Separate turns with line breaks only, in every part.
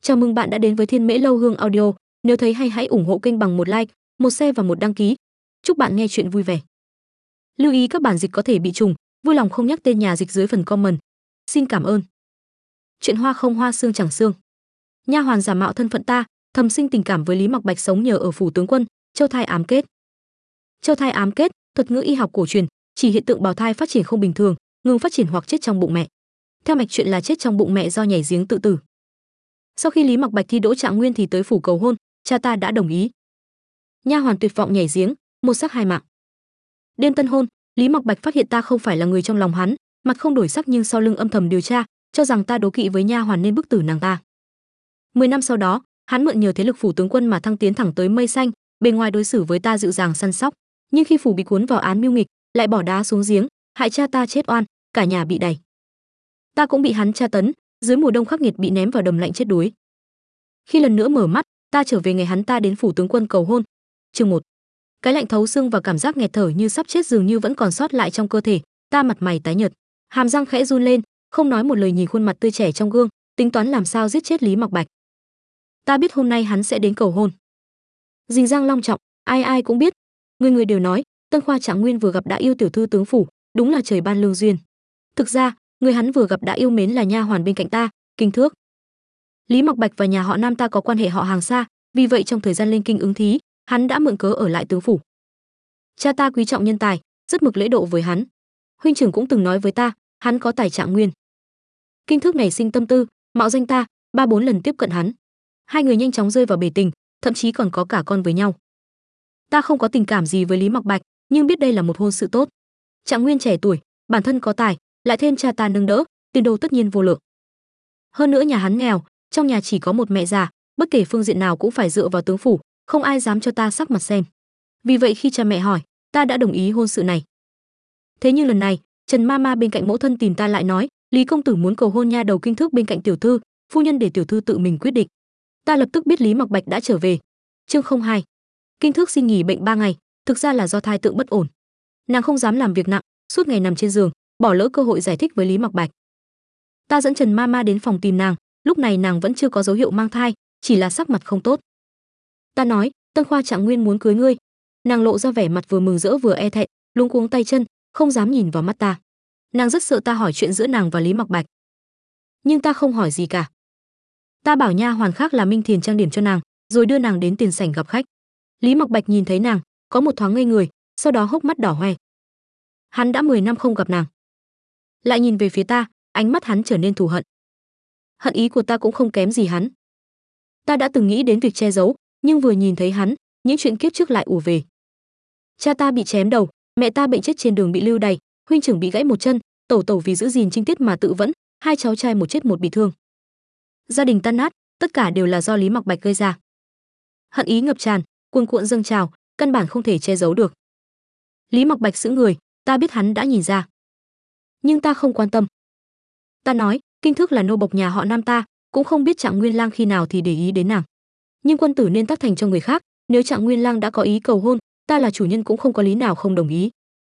Chào mừng bạn đã đến với Thiên Mễ Lâu Hương Audio. Nếu thấy hay hãy ủng hộ kênh bằng một like, một share và một đăng ký. Chúc bạn nghe chuyện vui vẻ. Lưu ý các bản dịch có thể bị trùng, vui lòng không nhắc tên nhà dịch dưới phần comment. Xin cảm ơn. Chuyện hoa không hoa xương chẳng xương. Nha hoàn giả mạo thân phận ta, thầm sinh tình cảm với Lý Mặc Bạch sống nhờ ở phủ tướng quân, châu thai ám kết. Châu thai ám kết, thuật ngữ y học cổ truyền, chỉ hiện tượng bào thai phát triển không bình thường, ngừng phát triển hoặc chết trong bụng mẹ. Theo mạch truyện là chết trong bụng mẹ do nhảy giếng tự tử. Sau khi Lý Mặc Bạch thi đỗ trạng nguyên thì tới phủ cầu hôn, cha ta đã đồng ý. Nha hoàn tuyệt vọng nhảy giếng, một xác hai mạng. Đêm tân hôn, Lý Mặc Bạch phát hiện ta không phải là người trong lòng hắn, mặt không đổi sắc nhưng sau lưng âm thầm điều tra, cho rằng ta đố kỵ với nha hoàn nên bức tử nàng ta. 10 năm sau đó, hắn mượn nhờ thế lực phủ tướng quân mà thăng tiến thẳng tới mây xanh, bề ngoài đối xử với ta dịu dàng săn sóc, nhưng khi phủ bị cuốn vào án mưu nghịch, lại bỏ đá xuống giếng, hại cha ta chết oan, cả nhà bị đày. Ta cũng bị hắn tra tấn, dưới mùa đông khắc nghiệt bị ném vào đầm lạnh chết đuối. Khi lần nữa mở mắt, ta trở về ngày hắn ta đến phủ tướng quân cầu hôn. Chương 1. Cái lạnh thấu xương và cảm giác nghẹt thở như sắp chết dường như vẫn còn sót lại trong cơ thể, ta mặt mày tái nhợt, hàm răng khẽ run lên, không nói một lời nhìn khuôn mặt tươi trẻ trong gương, tính toán làm sao giết chết Lý Mặc Bạch. Ta biết hôm nay hắn sẽ đến cầu hôn. Rình rang long trọng, ai ai cũng biết, người người đều nói, Tân Khoa Trạng Nguyên vừa gặp đã yêu tiểu thư tướng phủ, đúng là trời ban lương duyên. Thực ra, người hắn vừa gặp đã yêu mến là nha hoàn bên cạnh ta, Kinh Thước. Lý Mặc Bạch và nhà họ Nam ta có quan hệ họ hàng xa, vì vậy trong thời gian lên kinh ứng thí, hắn đã mượn cớ ở lại tướng phủ. Cha ta quý trọng nhân tài, rất mực lễ độ với hắn. Huynh trưởng cũng từng nói với ta, hắn có tài Trạng Nguyên. Kinh Thước nảy sinh tâm tư, mạo danh ta, 3-4 lần tiếp cận hắn. Hai người nhanh chóng rơi vào bể tình, thậm chí còn có cả con với nhau. Ta không có tình cảm gì với Lý Mặc Bạch, nhưng biết đây là một hôn sự tốt. Trạng Nguyên trẻ tuổi, bản thân có tài, lại thêm cha ta nâng đỡ, tiền đồ tất nhiên vô lượng. Hơn nữa nhà hắn nghèo, trong nhà chỉ có một mẹ già, bất kể phương diện nào cũng phải dựa vào tướng phủ, không ai dám cho ta sắc mặt xem. Vì vậy khi cha mẹ hỏi, ta đã đồng ý hôn sự này. Thế nhưng lần này, Trần Mama bên cạnh mẫu thân tìm ta lại nói, Lý công tử muốn cầu hôn nha đầu Kinh Thước bên cạnh tiểu thư, phu nhân để tiểu thư tự mình quyết định. Ta lập tức biết Lý Mặc Bạch đã trở về. Chương 02. Kinh Thước xin nghỉ bệnh 3 ngày, thực ra là do thai tượng bất ổn. Nàng không dám làm việc nặng, suốt ngày nằm trên giường, bỏ lỡ cơ hội giải thích với Lý Mặc Bạch. Ta dẫn Trần Mama đến phòng tìm nàng, lúc này nàng vẫn chưa có dấu hiệu mang thai, chỉ là sắc mặt không tốt. Ta nói, Tân Khoa Trạng Nguyên muốn cưới ngươi. Nàng lộ ra vẻ mặt vừa mừng rỡ vừa e thẹn, luống cuống tay chân, không dám nhìn vào mắt ta. Nàng rất sợ ta hỏi chuyện giữa nàng và Lý Mặc Bạch. Nhưng ta không hỏi gì cả. Ta bảo nha hoàn khác là Minh Thiền trang điểm cho nàng, rồi đưa nàng đến tiền sảnh gặp khách. Lý Mặc Bạch nhìn thấy nàng, có một thoáng ngây người, sau đó hốc mắt đỏ hoe. Hắn đã 10 năm không gặp nàng. Lại nhìn về phía ta, ánh mắt hắn trở nên thù hận. Hận ý của ta cũng không kém gì hắn. Ta đã từng nghĩ đến việc che giấu, nhưng vừa nhìn thấy hắn, những chuyện kiếp trước lại ùa về. Cha ta bị chém đầu, mẹ ta bệnh chết trên đường bị lưu đày, huynh trưởng bị gãy một chân, tẩu tẩu vì giữ gìn trinh tiết mà tự vẫn, hai cháu trai một chết một bị thương. Gia đình tan nát, tất cả đều là do Lý Mặc Bạch gây ra. Hận ý ngập tràn, cuồn cuộn dâng trào, căn bản không thể che giấu được. Lý Mặc Bạch sững người, ta biết hắn đã nhìn ra. Nhưng ta không quan tâm. Ta nói, Kinh Thước là nô bộc nhà họ Nam ta, cũng không biết Trạng Nguyên Lang khi nào thì để ý đến nàng. Nhưng quân tử nên tác thành cho người khác, nếu Trạng Nguyên Lang đã có ý cầu hôn, ta là chủ nhân cũng không có lý nào không đồng ý.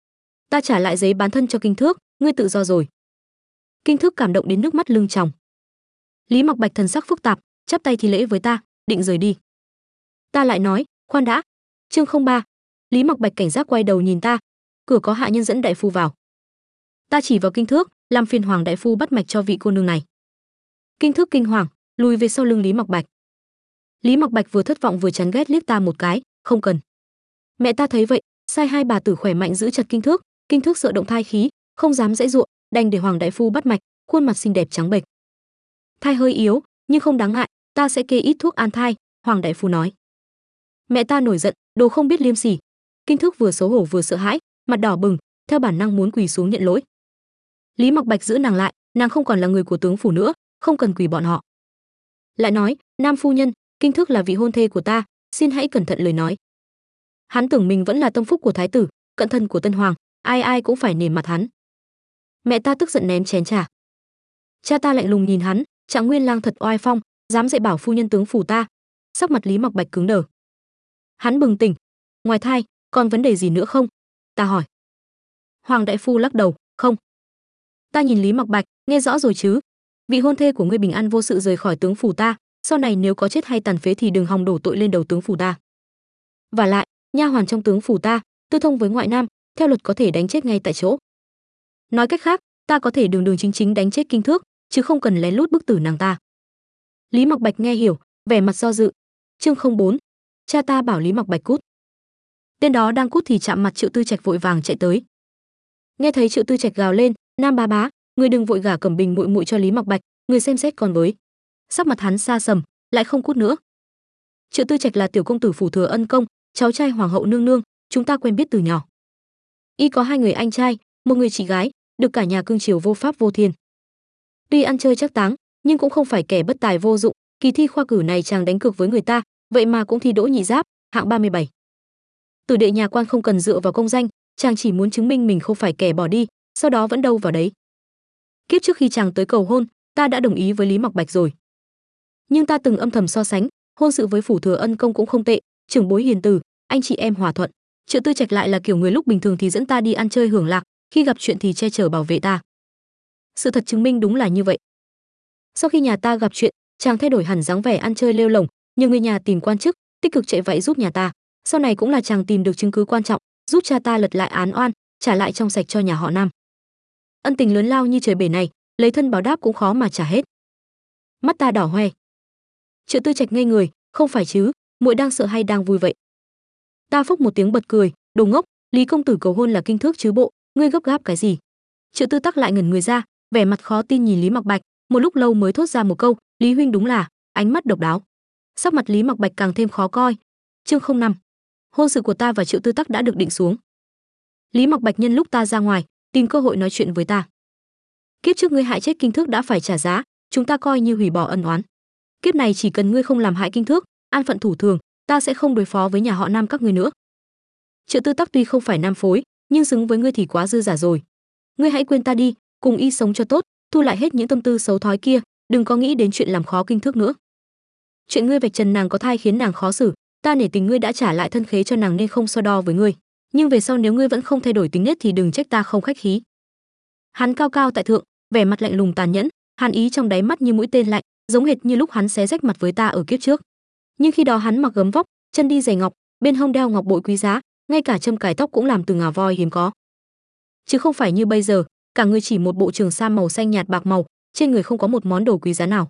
Ta trả lại giấy bán thân cho Kinh Thước, ngươi tự do rồi. Kinh Thước cảm động đến nước mắt lưng tròng. Lý Mặc Bạch thần sắc phức tạp, chắp tay thi lễ với ta, định rời đi. Ta lại nói, khoan đã. Chương 03. Lý Mặc Bạch cảnh giác quay đầu nhìn ta, cửa có hạ nhân dẫn đại phu vào. Ta chỉ vào Kinh Thước, làm phiền Hoàng đại phu bắt mạch cho vị cô nương này. Kinh Thước kinh hoàng, lùi về sau lưng Lý Mặc Bạch. Lý Mặc Bạch vừa thất vọng vừa chán ghét liếc ta một cái, không cần. Mẹ ta thấy vậy, sai hai bà tử khỏe mạnh giữ chặt Kinh Thước sợ động thai khí, không dám giãy giụa, đành để Hoàng đại phu bắt mạch, khuôn mặt xinh đẹp trắng bệch. Thai hơi yếu, nhưng không đáng ngại, ta sẽ kê ít thuốc an thai, Hoàng đại phu nói. Mẹ ta nổi giận, đồ không biết liêm sỉ. Kinh Thước vừa xấu hổ vừa sợ hãi, mặt đỏ bừng, theo bản năng muốn quỳ xuống nhận lỗi. Lý Mặc Bạch giữ nàng lại, nàng không còn là người của tướng phủ nữa, không cần quỳ bọn họ. Lại nói, Nam phu nhân, Kinh Thước là vị hôn thê của ta, xin hãy cẩn thận lời nói. Hắn tưởng mình vẫn là tâm phúc của thái tử, cận thân của tân hoàng, ai ai cũng phải nể mặt hắn. Mẹ ta tức giận ném chén trà. Cha ta lạnh lùng nhìn hắn, Trạng Nguyên Lang thật oai phong, dám dạy bảo phu nhân tướng phủ ta. Sắc mặt Lý Mặc Bạch cứng đờ. Hắn bừng tỉnh. Ngoài thai, còn vấn đề gì nữa không? Ta hỏi. Hoàng đại phu lắc đầu, không. Ta nhìn Lý Mặc Bạch, nghe rõ rồi chứ? Vị hôn thê của ngươi bình an vô sự rời khỏi tướng phủ ta, sau này nếu có chết hay tàn phế thì đừng hòng đổ tội lên đầu tướng phủ ta. Và lại, nha hoàn trong tướng phủ ta, tư thông với ngoại nam, theo luật có thể đánh chết ngay tại chỗ. Nói cách khác, ta có thể đường đường chính chính đánh chết Kinh Thước, chứ không cần lén lút bức tử nàng ta. Lý Mặc Bạch nghe hiểu, vẻ mặt do dự. Chương 04. Cha ta bảo Lý Mặc Bạch cút. Tên đó đang cút thì chạm mặt Triệu Tư Trạch vội vàng chạy tới. Nghe thấy Triệu Tư Trạch gào lên, "Nam bá bá, người đừng vội gả Cẩm Bình muội muội cho Lý Mặc Bạch, người xem xét còn với." Sắc mặt hắn xa sầm, lại không cút nữa. Triệu Tư Trạch là tiểu công tử phủ Thừa Ân công, cháu trai hoàng hậu nương nương, chúng ta quen biết từ nhỏ. Y có 2 người anh trai, một người chị gái, được cả nhà cưng chiều vô pháp vô thiên. Tuy ăn chơi chắc táng, nhưng cũng không phải kẻ bất tài vô dụng, kỳ thi khoa cử này chàng đánh cược với người ta, vậy mà cũng thi đỗ nhị giáp, hạng 37. Tử đệ nhà quan không cần dựa vào công danh, chàng chỉ muốn chứng minh mình không phải kẻ bỏ đi, sau đó vẫn đâu vào đấy. Kiếp trước khi chàng tới cầu hôn, ta đã đồng ý với Lý Mặc Bạch rồi. Nhưng ta từng âm thầm so sánh, hôn sự với phủ Thừa Ân công cũng không tệ, trưởng bối hiền từ, anh chị em hòa thuận. Triệu Tư Trạch lại là kiểu người lúc bình thường thì dẫn ta đi ăn chơi hưởng lạc, khi gặp chuyện thì che chở bảo vệ ta. Sự thật chứng minh đúng là như vậy. Sau khi nhà ta gặp chuyện, chàng thay đổi hẳn dáng vẻ ăn chơi lêu lổng, nhờ người nhà tìm quan chức, tích cực chạy vạy giúp nhà ta. Sau này cũng là chàng tìm được chứng cứ quan trọng, giúp cha ta lật lại án oan, trả lại trong sạch cho nhà họ Nam. Ân tình lớn lao như trời bể này, lấy thân báo đáp cũng khó mà trả hết. Mắt ta đỏ hoe. Triệu Tư Trạch ngây người, không phải chứ, muội đang sợ hay đang vui vậy? Ta phốc một tiếng bật cười, đồ ngốc, Lý công tử cầu hôn là Kinh Thước chứ bộ, ngươi gấp gáp cái gì? Triệu Tư Tắc lại ngẩn người ra, vẻ mặt khó tin nhìn Lý Mặc Bạch, một lúc lâu mới thốt ra một câu, Lý huynh đúng là ánh mắt độc đáo. Sắc mặt Lý Mặc Bạch càng thêm khó coi. Chương 05. Hôn sự của ta và Triệu Tư Tắc đã được định xuống. Lý Mặc Bạch nhân lúc ta ra ngoài, tìm cơ hội nói chuyện với ta. Kiếp trước ngươi hại chết Kinh Thước đã phải trả giá, chúng ta coi như hủy bỏ ân oán. Kiếp này chỉ cần ngươi không làm hại Kinh Thước, an phận thủ thường, ta sẽ không đối phó với nhà họ Nam các ngươi nữa. Triệu Tư Tắc tuy không phải nam phối, nhưng xứng với ngươi thì quá dư giả rồi. Ngươi hãy quên ta đi, cùng y sống cho tốt, thu lại hết những tâm tư xấu thói kia, đừng có nghĩ đến chuyện làm khó Kinh Thước nữa. Chuyện ngươi vạch trần nàng có thai khiến nàng khó xử, ta nể tình ngươi đã trả lại thân khế cho nàng nên không so đo với ngươi, nhưng về sau nếu ngươi vẫn không thay đổi tính nết thì đừng trách ta không khách khí. Hắn cao cao tại thượng, vẻ mặt lạnh lùng tàn nhẫn, hàn ý trong đáy mắt như mũi tên lạnh, giống hệt như lúc hắn xé rách mặt với ta ở kiếp trước. Nhưng khi đó hắn mặc gấm vóc, chân đi giày ngọc, bên hông đeo ngọc bội quý giá, ngay cả châm cài tóc cũng làm từ ngà voi hiếm có. Chứ không phải như bây giờ, cả người chỉ một bộ trường sam màu xanh nhạt bạc màu, trên người không có một món đồ quý giá nào.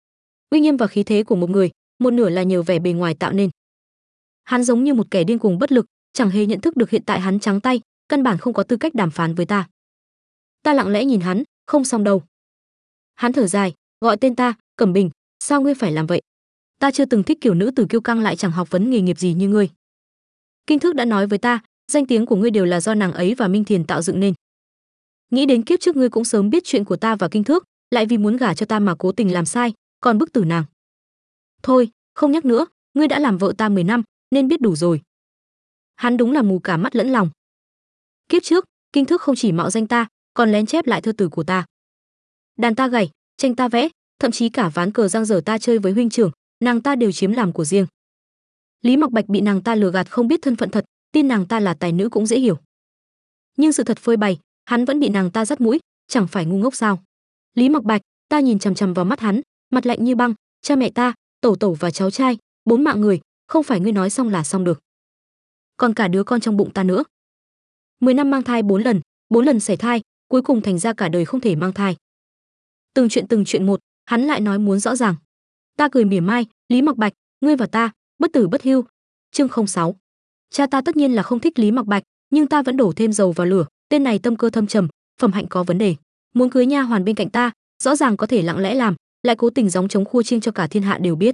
Uy nghiêm và khí thế của một người, một nửa là nhờ vẻ bề ngoài tạo nên. Hắn giống như một kẻ điên cuồng bất lực, chẳng hề nhận thức được hiện tại hắn trắng tay, căn bản không có tư cách đàm phán với ta. Ta lặng lẽ nhìn hắn, không xong đâu. Hắn thở dài, gọi tên ta, Cẩm Bình, sao ngươi phải làm vậy? Ta chưa từng thích kiểu nữ tử kiêu căng lại chẳng học vấn nghề nghiệp gì như ngươi. Kinh Thước đã nói với ta, danh tiếng của ngươi đều là do nàng ấy và Minh Thiền tạo dựng nên. Nghĩ đến kiếp trước ngươi cũng sớm biết chuyện của ta và Kinh Thước, lại vì muốn gả cho ta mà cố tình làm sai, còn bức tử nàng. Thôi, không nhắc nữa, ngươi đã làm vợ ta 10 năm, nên biết đủ rồi. Hắn đúng là mù cả mắt lẫn lòng. Kiếp trước, Kinh Thước không chỉ mạo danh ta, còn lén chép lại thơ tử của ta. Đàn ta gảy, tranh ta vẽ, thậm chí cả ván cờ giang dở ta chơi với huynh trưởng, nàng ta đều chiếm làm của riêng. Lý Mặc Bạch bị nàng ta lừa gạt không biết thân phận thật, tin nàng ta là tài nữ cũng dễ hiểu. Nhưng sự thật phơi bày, hắn vẫn bị nàng ta dắt mũi, chẳng phải ngu ngốc sao? Lý Mặc Bạch, ta nhìn chằm chằm vào mắt hắn, mặt lạnh như băng, cha mẹ ta, tẩu tẩu và cháu trai, 4 mạng người, không phải ngươi nói xong là xong được. Còn cả đứa con trong bụng ta nữa. 10 năm mang thai 4 lần sảy thai, cuối cùng thành ra cả đời không thể mang thai. Từng chuyện một, hắn lại nói muốn rõ ràng. Ta cười mỉa mai, Lý Mặc Bạch, ngươi và ta, bất tử bất hưu. Chương 06. Cha ta tất nhiên là không thích Lý Mặc Bạch, nhưng ta vẫn đổ thêm dầu vào lửa, tên này tâm cơ thâm trầm, phẩm hạnh có vấn đề. Muốn cưới nha hoàn bên cạnh ta, rõ ràng có thể lặng lẽ làm, lại cố tình gióng trống khua chiêng cho cả thiên hạ đều biết.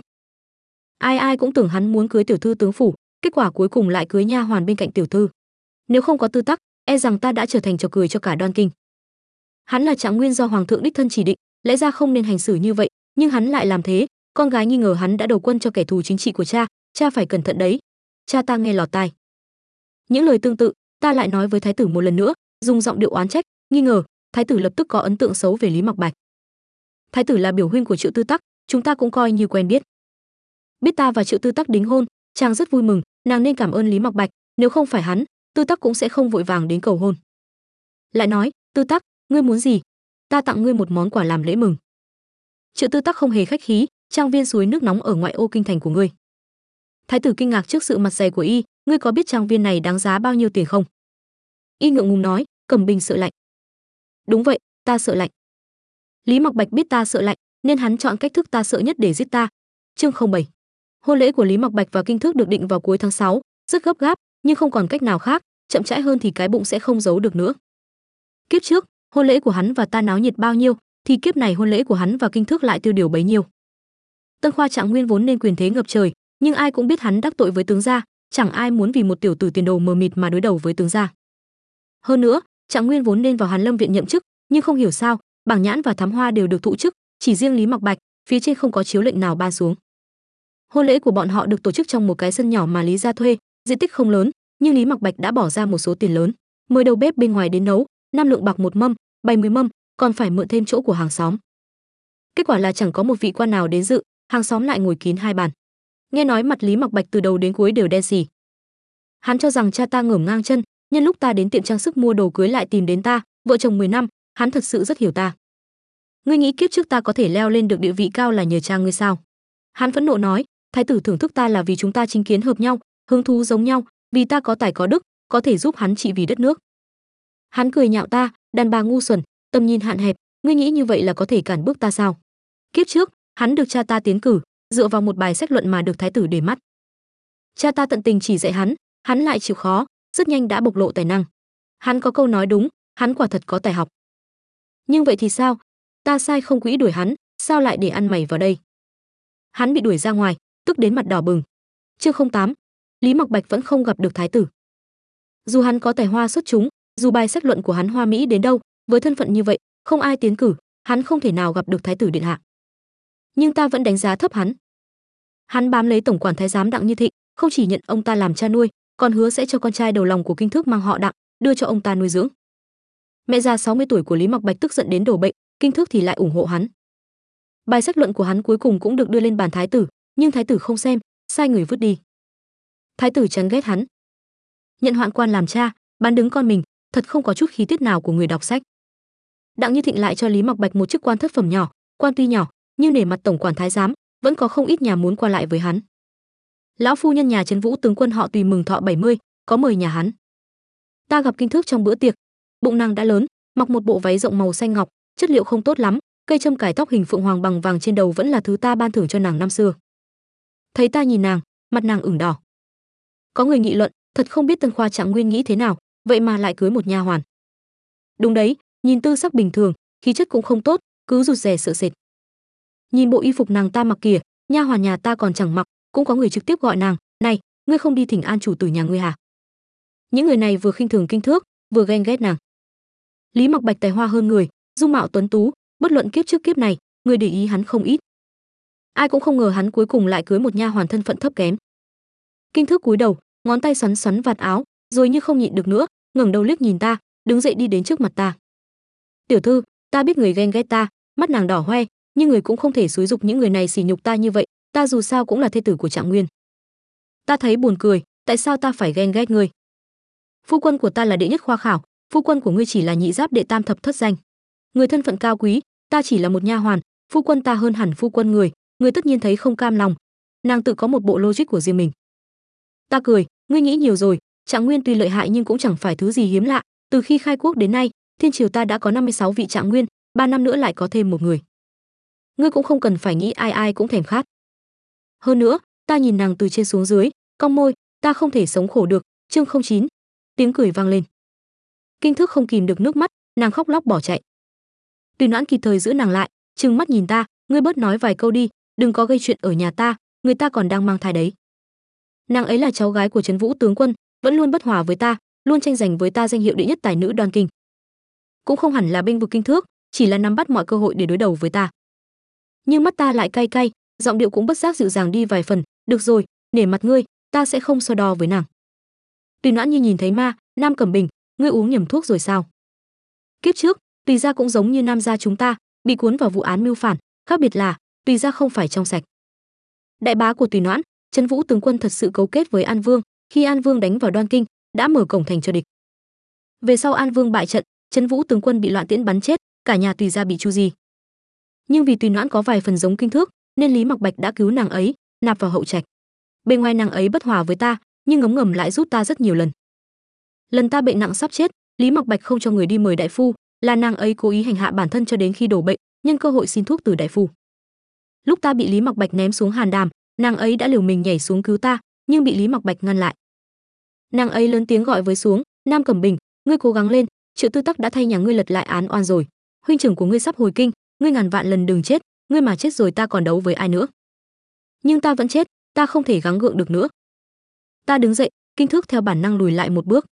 Ai ai cũng tưởng hắn muốn cưới tiểu thư tướng phủ, kết quả cuối cùng lại cưới nha hoàn bên cạnh tiểu thư. Nếu không có Tư Tắc, e rằng ta đã trở thành trò cười cho cả Đoan Kinh. Hắn là trạng nguyên do hoàng thượng đích thân chỉ định, lẽ ra không nên hành xử như vậy, nhưng hắn lại làm thế, con gái nghi ngờ hắn đã đầu quân cho kẻ thù chính trị của cha, cha phải cẩn thận đấy. Cha ta nghe lọt tai. Những lời tương tự, ta lại nói với thái tử một lần nữa, dùng giọng điệu oán trách, nghi ngờ, thái tử lập tức có ấn tượng xấu về Lý Mặc Bạch. Thái tử là biểu huynh của Triệu Tư Tắc, chúng ta cũng coi như quen biết. Biết ta và Triệu Tư Tắc đính hôn, chàng rất vui mừng, nàng nên cảm ơn Lý Mặc Bạch, nếu không phải hắn, Tư Tắc cũng sẽ không vội vàng đến cầu hôn. Lại nói, Tư Tắc, ngươi muốn gì? Ta tặng ngươi một món quà làm lễ mừng. Triệu Tư Tắc không hề khách khí, trang viên suối nước nóng ở ngoại ô kinh thành của ngươi. Thái tử kinh ngạc trước sự mặt dày của y, ngươi có biết trang viên này đáng giá bao nhiêu tiền không? Y ngượng ngùng nói, Cẩm Bình sợ lạnh. Đúng vậy, ta sợ lạnh. Lý Mặc Bạch biết ta sợ lạnh, nên hắn chọn cách thức ta sợ nhất để giết ta. Chương 07. Hôn lễ của Lý Mặc Bạch và Kinh Thước được định vào cuối tháng 6, rất gấp gáp, nhưng không còn cách nào khác, chậm trễ hơn thì cái bụng sẽ không giấu được nữa. Kiếp trước, hôn lễ của hắn và ta náo nhiệt bao nhiêu, thì kiếp này hôn lễ của hắn và Kinh Thước lại tiêu điều bấy nhiêu. Tân Khoa Trạng Nguyên vốn nên quyền thế ngập trời, nhưng ai cũng biết hắn đắc tội với tướng gia, chẳng ai muốn vì một tiểu tử tiền đồ mờ mịt mà đối đầu với tướng gia. Hơn nữa, Trạng Nguyên vốn nên vào Hàn Lâm viện nhậm chức, nhưng không hiểu sao, Bảng Nhãn và Thám Hoa đều được thụ chức, chỉ riêng Lý Mặc Bạch, phía trên không có chiếu lệnh nào ban xuống. Hôn lễ của bọn họ được tổ chức trong một cái sân nhỏ mà Lý gia thuê, diện tích không lớn, nhưng Lý Mặc Bạch đã bỏ ra một số tiền lớn, mời đầu bếp bên ngoài đến nấu, 5 lượng bạc một mâm, bày 10 mâm, còn phải mượn thêm chỗ của hàng xóm. Kết quả là chẳng có một vị quan nào đến dự, hàng xóm lại ngồi kín hai bàn. Nghe nói mặt Lý Mặc Bạch từ đầu đến cuối đều đen xì. Hắn cho rằng cha ta ngởm ngang chân, nhân lúc ta đến tiệm trang sức mua đồ cưới lại tìm đến ta, vợ chồng 10 năm, hắn thật sự rất hiểu ta. Ngươi nghĩ kiếp trước ta có thể leo lên được địa vị cao là nhờ cha ngươi sao? Hắn phẫn nộ nói, thái tử thưởng thức ta là vì chúng ta chính kiến hợp nhau, hứng thú giống nhau, vì ta có tài có đức, có thể giúp hắn trị vì đất nước. Hắn cười nhạo ta, đàn bà ngu xuẩn, tầm nhìn hạn hẹp, ngươi nghĩ như vậy là có thể cản bước ta sao? Kiếp trước, hắn được cha ta tiến cử, dựa vào một bài sách luận mà được thái tử để mắt. Cha ta tận tình chỉ dạy hắn lại chịu khó, rất nhanh đã bộc lộ tài năng. Hắn có câu nói đúng, hắn quả thật có tài học. Nhưng vậy thì sao? Ta sai không quỹ đuổi hắn, sao lại để ăn mày vào đây? Hắn bị đuổi ra ngoài, tức đến mặt đỏ bừng. Chương 08. Lý Mặc Bạch vẫn không gặp được thái tử. Dù hắn có tài hoa xuất chúng, dù bài sách luận của hắn hoa mỹ đến đâu, với thân phận như vậy, không ai tiến cử, hắn không thể nào gặp được thái tử điện hạ. Nhưng ta vẫn đánh giá thấp hắn. Hắn bám lấy tổng quản thái giám Đặng Như Thịnh, không chỉ nhận ông ta làm cha nuôi, còn hứa sẽ cho con trai đầu lòng của Kinh Thước mang họ Đặng, đưa cho ông ta nuôi dưỡng. Mẹ già 60 tuổi của Lý Mặc Bạch tức giận đến đổ bệnh, Kinh Thước thì lại ủng hộ hắn. Bài sách luận của hắn cuối cùng cũng được đưa lên bàn thái tử, nhưng thái tử không xem, sai người vứt đi. Thái tử chán ghét hắn, nhận hoạn quan làm cha, bán đứng con mình, thật không có chút khí tiết nào của người đọc sách. Đặng Như Thịnh lại cho Lý Mặc Bạch một chức quan thất phẩm nhỏ, quan tuy nhỏ, nhưng nể mặt tổng quản thái giám, vẫn có không ít nhà muốn qua lại với hắn. Lão phu nhân nhà Trấn Vũ tướng quân họ Tùy mừng thọ 70, có mời nhà hắn. Ta gặp Kinh Thước trong bữa tiệc, bụng nàng đã lớn, mặc một bộ váy rộng màu xanh ngọc, chất liệu không tốt lắm, cây châm cài tóc hình phượng hoàng bằng vàng trên đầu vẫn là thứ ta ban thưởng cho nàng năm xưa. Thấy ta nhìn nàng, mặt nàng ửng đỏ. Có người nghị luận, thật không biết Tân Khoa Trạng Nguyên nghĩ thế nào, vậy mà lại cưới một nha hoàn. Đúng đấy, nhìn tư sắc bình thường, khí chất cũng không tốt, cứ rụt rè sợ sệt. Nhìn bộ y phục nàng ta mặc kìa, nha hoàn nhà ta còn chẳng mặc, cũng có người trực tiếp gọi nàng, "Này, ngươi không đi thỉnh an chủ tử nhà ngươi hả?" Những người này vừa khinh thường Kinh Thước, vừa ghen ghét nàng. Lý Mặc Bạch tài hoa hơn người, dung mạo tuấn tú, bất luận kiếp trước kiếp này, người để ý hắn không ít. Ai cũng không ngờ hắn cuối cùng lại cưới một nha hoàn thân phận thấp kém. Kinh Thước cúi đầu, ngón tay xoắn xoắn vạt áo, rồi như không nhịn được nữa, ngẩng đầu liếc nhìn ta, đứng dậy đi đến trước mặt ta. "Tiểu thư, ta biết người ghen ghét ta." Mắt nàng đỏ hoe, nhưng người cũng không thể xúi dục những người này sỉ nhục ta như vậy, ta dù sao cũng là thê tử của Trạng Nguyên. Ta thấy buồn cười, tại sao ta phải ghen ghét ngươi? Phu quân của ta là đệ nhất khoa khảo, phu quân của ngươi chỉ là nhị giáp đệ tam thập thất danh. Người thân phận cao quý, ta chỉ là một nha hoàn, phu quân ta hơn hẳn phu quân người tất nhiên thấy không cam lòng. Nàng tự có một bộ logic của riêng mình. Ta cười, ngươi nghĩ nhiều rồi, Trạng Nguyên tuy lợi hại nhưng cũng chẳng phải thứ gì hiếm lạ, từ khi khai quốc đến nay, thiên triều ta đã có 56 vị Trạng Nguyên, 3 năm nữa lại có thêm một người. Ngươi cũng không cần phải nghĩ ai ai cũng thèm khát. Hơn nữa, ta nhìn nàng từ trên xuống dưới, cong môi, ta không thể sống khổ được. Chương 09. Tiếng cười vang lên. Kinh Thước không kìm được nước mắt, nàng khóc lóc bỏ chạy. Tùy Noãn kịp thời giữ nàng lại, trừng mắt nhìn ta, ngươi bớt nói vài câu đi, đừng có gây chuyện ở nhà ta, người ta còn đang mang thai đấy. Nàng ấy là cháu gái của Trấn Vũ tướng quân, vẫn luôn bất hòa với ta, luôn tranh giành với ta danh hiệu đệ nhất tài nữ Đoan Kinh. Cũng không hẳn là bênh vực Kinh Thước, chỉ là nắm bắt mọi cơ hội để đối đầu với ta. Nhưng mắt ta lại cay cay, giọng điệu cũng bất giác dịu dàng đi vài phần, "Được rồi, nể mặt ngươi, ta sẽ không so đo với nàng." Tùy Noãn như nhìn thấy ma, "Nam Cẩm Bình, ngươi uống nhầm thuốc rồi sao?" Kiếp trước, Tùy gia cũng giống như Nam gia chúng ta, bị cuốn vào vụ án mưu phản, khác biệt là Tùy gia không phải trong sạch. Đại bá của Tùy Noãn, Trấn Vũ tướng quân thật sự cấu kết với An Vương, khi An Vương đánh vào Đoan Kinh, đã mở cổng thành cho địch. Về sau An Vương bại trận, Trấn Vũ tướng quân bị loạn tiễn bắn chết, cả nhà Tùy gia bị tru di. Nhưng vì Tùy Noãn có vài phần giống Kinh Thước, nên Lý Mặc Bạch đã cứu nàng ấy, nạp vào hậu trạch. Bên ngoài nàng ấy bất hòa với ta, nhưng ngấm ngầm lại giúp ta rất nhiều lần. Lần ta bệnh nặng sắp chết, Lý Mặc Bạch không cho người đi mời đại phu, là nàng ấy cố ý hành hạ bản thân cho đến khi đổ bệnh, nhân cơ hội xin thuốc từ đại phu. Lúc ta bị Lý Mặc Bạch ném xuống hàn đàm, nàng ấy đã liều mình nhảy xuống cứu ta, nhưng bị Lý Mặc Bạch ngăn lại. Nàng ấy lớn tiếng gọi với xuống, Nam Cẩm Bình, ngươi cố gắng lên, Triệu Tư Tắc đã thay nhà ngươi lật lại án oan rồi. Huynh trưởng của ngươi sắp hồi kinh, ngươi ngàn vạn lần đừng chết, ngươi mà chết rồi ta còn đấu với ai nữa. Nhưng ta vẫn chết, ta không thể gắng gượng được nữa. Ta đứng dậy, kinh thước theo bản năng lùi lại một bước.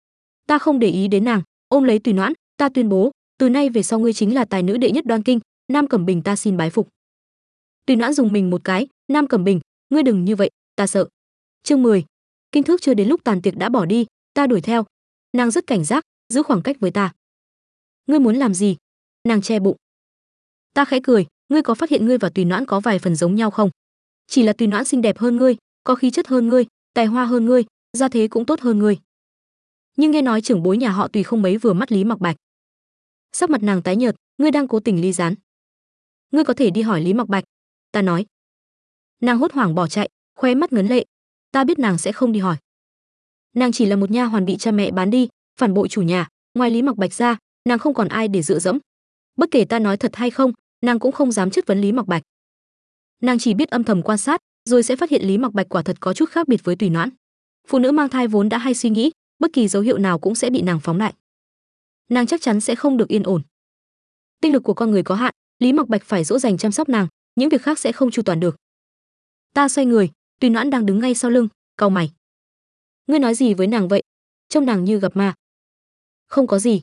Ta không để ý đến nàng, ôm lấy Tùy Noãn, ta tuyên bố, từ nay về sau ngươi chính là tài nữ đệ nhất Đoan Kinh, Nam Cẩm Bình ta xin bái phục. Tùy Noãn dùng mình một cái, Nam Cẩm Bình, ngươi đừng như vậy, ta sợ. Chương 10. Kinh thước chưa đến lúc tàn tiệc đã bỏ đi, ta đuổi theo. Nàng rất cảnh giác, giữ khoảng cách với ta. Ngươi muốn làm gì? Nàng che bụng. Ta khẽ cười, ngươi có phát hiện ngươi và Tùy Noãn có vài phần giống nhau không? Chỉ là Tùy Noãn xinh đẹp hơn ngươi, có khí chất hơn ngươi, tài hoa hơn ngươi, gia thế cũng tốt hơn ngươi. Nhưng nghe nói trưởng bối nhà họ Tùy không mấy vừa mắt Lý Mặc Bạch. Sắc mặt nàng tái nhợt, ngươi đang cố tình ly gián. Ngươi có thể đi hỏi Lý Mặc Bạch, ta nói. Nàng hốt hoảng bỏ chạy, khóe mắt ngấn lệ. Ta biết nàng sẽ không đi hỏi. Nàng chỉ là một nha hoàn bị cha mẹ bán đi, phản bội chủ nhà, ngoài Lý Mặc Bạch ra, nàng không còn ai để dựa dẫm. Bất kể ta nói thật hay không, nàng cũng không dám chất vấn Lý Mặc Bạch. Nàng chỉ biết âm thầm quan sát, rồi sẽ phát hiện Lý Mặc Bạch quả thật có chút khác biệt với Tùy Noãn. Phụ nữ mang thai vốn đã hay suy nghĩ, bất kỳ dấu hiệu nào cũng sẽ bị nàng phóng đại. Nàng chắc chắn sẽ không được yên ổn. Tinh lực của con người có hạn, Lý Mặc Bạch phải dỗ dành chăm sóc nàng, những việc khác sẽ không chu toàn được. Ta xoay người, Tùy Noãn đang đứng ngay sau lưng, cau mày. Ngươi nói gì với nàng vậy? Trông nàng như gặp ma. Không có gì.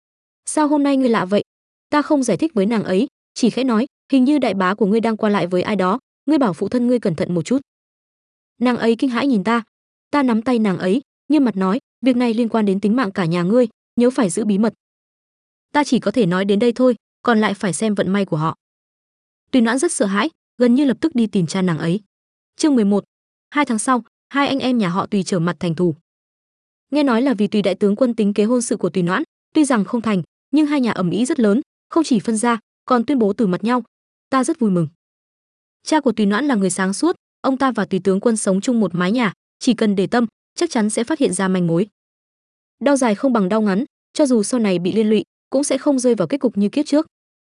Sao hôm nay ngươi lạ vậy? Ta không giải thích với nàng ấy, chỉ khẽ nói, hình như đại bá của ngươi đang qua lại với ai đó, ngươi bảo phụ thân ngươi cẩn thận một chút. Nàng ấy kinh hãi nhìn ta. Ta nắm tay nàng ấy, nghiêm mặt nói, việc này liên quan đến tính mạng cả nhà ngươi, nhớ phải giữ bí mật. Ta chỉ có thể nói đến đây thôi, còn lại phải xem vận may của họ. Tùy Noãn rất sợ hãi, gần như lập tức đi tìm cha nàng ấy. Chương 11. 2 tháng sau, hai anh em nhà họ Tùy trở mặt thành thù. Nghe nói là vì Tùy đại tướng quân tính kế hôn sự của Tùy Noãn, tuy rằng không thành, nhưng hai nhà ầm ĩ rất lớn, không chỉ phân ra, còn tuyên bố từ mặt nhau. Ta rất vui mừng. Cha của Tùy Noãn là người sáng suốt, ông ta và Tùy tướng quân sống chung một mái nhà, chỉ cần để tâm, chắc chắn sẽ phát hiện ra manh mối. Đau dài không bằng đau ngắn, cho dù sau này bị liên lụy, cũng sẽ không rơi vào kết cục như kiếp trước.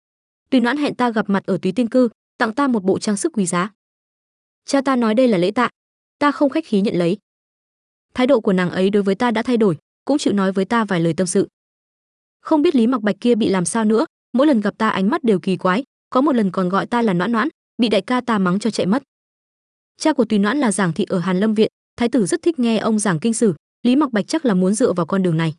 Tùy Noãn hẹn ta gặp mặt ở Túy Tiên Cư, tặng ta một bộ trang sức quý giá. Cha ta nói đây là lễ tạ, ta không khách khí nhận lấy. Thái độ của nàng ấy đối với ta đã thay đổi, cũng chịu nói với ta vài lời tâm sự. Không biết Lý Mặc Bạch kia bị làm sao nữa, mỗi lần gặp ta ánh mắt đều kỳ quái, có một lần còn gọi ta là Noãn Noãn, bị đại ca ta mắng cho chạy mất. Cha của Tùy Noãn là giảng thị ở Hàn Lâm viện, thái tử rất thích nghe ông giảng kinh sử, Lý Mặc Bạch chắc là muốn dựa vào con đường này.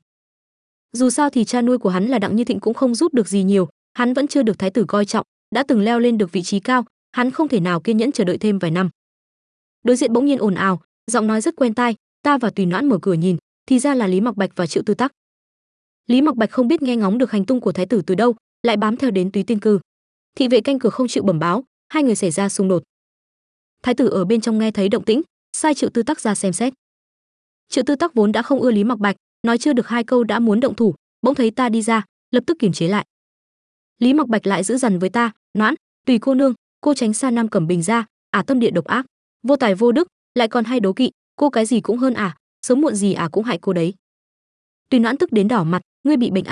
Dù sao thì cha nuôi của hắn là Đặng Như Thịnh cũng không giúp được gì nhiều, hắn vẫn chưa được thái tử coi trọng, đã từng leo lên được vị trí cao, hắn không thể nào kiên nhẫn chờ đợi thêm vài năm. Đối diện bỗng nhiên ồn ào, giọng nói rất quen tai, ta và Tùy Noãn mở cửa nhìn, thì ra là Lý Mặc Bạch và Triệu Tư Tắc. Lý Mặc Bạch không biết nghe ngóng được hành tung của thái tử từ đâu, lại bám theo đến Túy Tiên Cư. Thị vệ canh cửa không chịu bẩm báo, hai người xảy ra xung đột. Thái tử ở bên trong nghe thấy động tĩnh, sai Triệu Tư Tắc ra xem xét. Triệu Tư Tắc vốn đã không ưa Lý Mặc Bạch, nói chưa được hai câu đã muốn động thủ, bỗng thấy ta đi ra, lập tức kiềm chế lại. Lý Mặc Bạch lại giữ dằn với ta, Noãn, Tùy cô nương, cô tránh xa Nam Cẩm Bình ra, tâm địa độc ác, vô tài vô đức, lại còn hay đố kỵ, cô cái gì cũng hơn sớm muộn gì cũng hại cô đấy. Tùy Noãn tức đến đỏ mặt, ngươi bị bệnh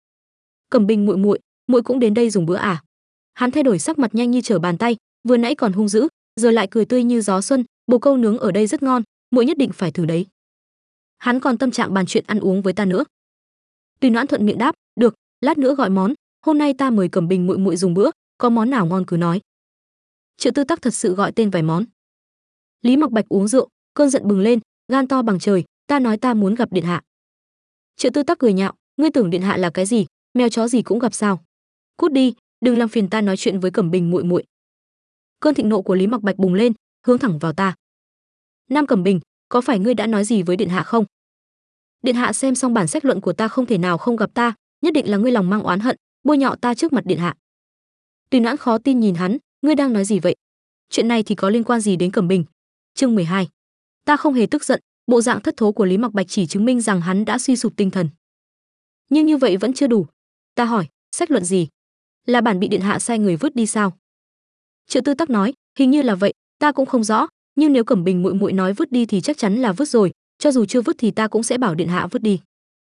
Cẩm Bình muội muội, muội cũng đến đây dùng bữa Hắn thay đổi sắc mặt nhanh như trở bàn tay, vừa nãy còn hung dữ, giờ lại cười tươi như gió xuân, bồ câu nướng ở đây rất ngon, muội nhất định phải thử đấy. Hắn còn tâm trạng bàn chuyện ăn uống với ta nữa. Tùy Noãn thuận miệng đáp, được, lát nữa gọi món, hôm nay ta mời Cẩm Bình muội muội dùng bữa, có món nào ngon cứ nói. Triệu Tư Tắc thật sự gọi tên vài món. Lý Mặc Bạch uống rượu, cơn giận bừng lên, gan to bằng trời, ta nói ta muốn gặp điện hạ. Triệu Tư Tắc cười nhạo, ngươi tưởng điện hạ là cái gì, mèo chó gì cũng gặp sao? Cút đi, đừng làm phiền ta nói chuyện với Cẩm Bình muội muội. Cơn thịnh nộ của Lý Mặc Bạch bùng lên, hướng thẳng vào ta. Nam Cẩm Bình, có phải ngươi đã nói gì với điện hạ không? Điện hạ xem xong bản sách luận của ta không thể nào không gặp ta, nhất định là ngươi lòng mang oán hận, bôi nhọ ta trước mặt điện hạ. Tùy Noãn khó tin nhìn hắn, ngươi đang nói gì vậy? Chuyện này thì có liên quan gì đến Cẩm Bình? Chương 12. Ta không hề tức giận, bộ dạng thất thố của Lý Mặc Bạch chỉ chứng minh rằng hắn đã suy sụp tinh thần. Nhưng như vậy vẫn chưa đủ. Ta hỏi, sách luận gì? Là bản bị điện hạ sai người vứt đi sao? Triệu Tư Tắc nói, hình như là vậy, ta cũng không rõ, nhưng nếu Cẩm Bình muội muội nói vứt đi thì chắc chắn là vứt rồi, cho dù chưa vứt thì ta cũng sẽ bảo điện hạ vứt đi.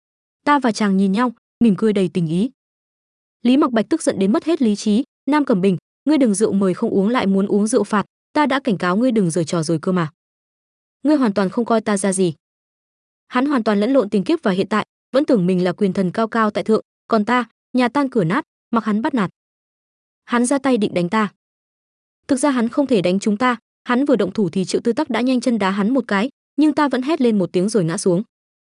Ta và chàng nhìn nhau, mỉm cười đầy tình ý. Lý Mặc Bạch tức giận đến mất hết lý trí, Nam Cẩm Bình, ngươi đừng rượu mời không uống lại muốn uống rượu phạt, ta đã cảnh cáo ngươi đừng giở trò rồi cơ mà. Ngươi hoàn toàn không coi ta ra gì. Hắn hoàn toàn lẫn lộn tiền kiếp và hiện tại, vẫn tưởng mình là quyền thần cao cao tại thượng, còn ta, nhà tan cửa nát, mặc hắn bắt nạt. Hắn ra tay định đánh ta. Thực ra hắn không thể đánh chúng ta, hắn vừa động thủ thì Triệu Tư Tắc đã nhanh chân đá hắn một cái, nhưng ta vẫn hét lên một tiếng rồi ngã xuống.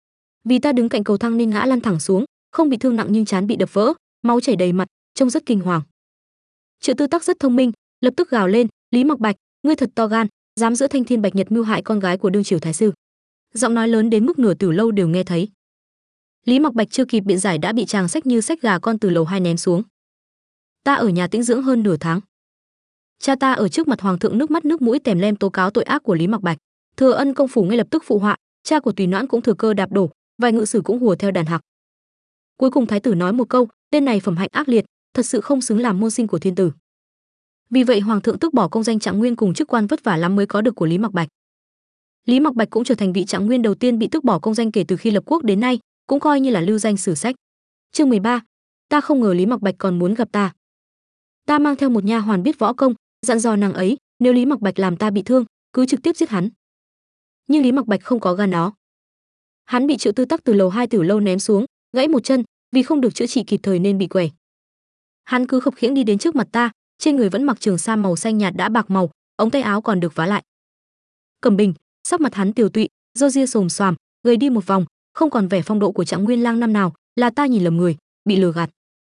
Vì ta đứng cạnh cầu thang nên ngã lăn thẳng xuống, không bị thương nặng nhưng trán bị đập vỡ, máu chảy đầy mặt, trông rất kinh hoàng. Triệu Tư Tắc rất thông minh, lập tức gào lên, Lý Mặc Bạch, ngươi thật to gan, dám giữa thanh thiên bạch nhật mưu hại con gái của đương triều thái sư. Giọng nói lớn đến mức nửa tử lâu đều nghe thấy. Lý Mặc Bạch chưa kịp biện giải đã bị chàng xách như xách gà con từ lầu 2 ném xuống. Ta ở nhà tĩnh dưỡng hơn nửa tháng. Cha ta ở trước mặt hoàng thượng nước mắt nước mũi tèm lem tố cáo tội ác của Lý Mặc Bạch. Thừa Ân công phủ ngay lập tức phụ họa, cha của Tùy Noãn cũng thừa cơ đạp đổ, vài ngự sử cũng hùa theo đàn hạc. Cuối cùng thái tử nói một câu, tên này phẩm hạnh ác liệt, thật sự không xứng làm môn sinh của thiên tử. Vì vậy hoàng thượng tước bỏ công danh Trạng Nguyên cùng chức quan vất vả lắm mới có được của Lý Mặc Bạch. Lý Mặc Bạch cũng trở thành vị Trạng Nguyên đầu tiên bị tước bỏ công danh kể từ khi lập quốc đến nay, cũng coi như là lưu danh sử sách. Chương 13. Ta không ngờ Lý Mặc Bạch còn muốn gặp ta. Ta mang theo một nha hoàn biết võ công, dặn dò nàng ấy, nếu Lý Mặc Bạch làm ta bị thương, cứ trực tiếp giết hắn. Nhưng Lý Mặc Bạch không có gan đó. Hắn bị Triệu Tư Tắc từ lầu 2 Tử lâu ném xuống, gãy một chân, vì không được chữa trị kịp thời nên bị quẻ. Hắn cứ khập khiễng đi đến trước mặt ta, trên người vẫn mặc trường sa màu xanh nhạt đã bạc màu, ống tay áo còn được vá lại. Cẩm Bình, sắc mặt hắn tiều tụy, râu ria xồm xoàm, gầy đi một vòng, không còn vẻ phong độ của Trạng Nguyên lang năm nào, là ta nhìn lầm người, bị lừa gạt.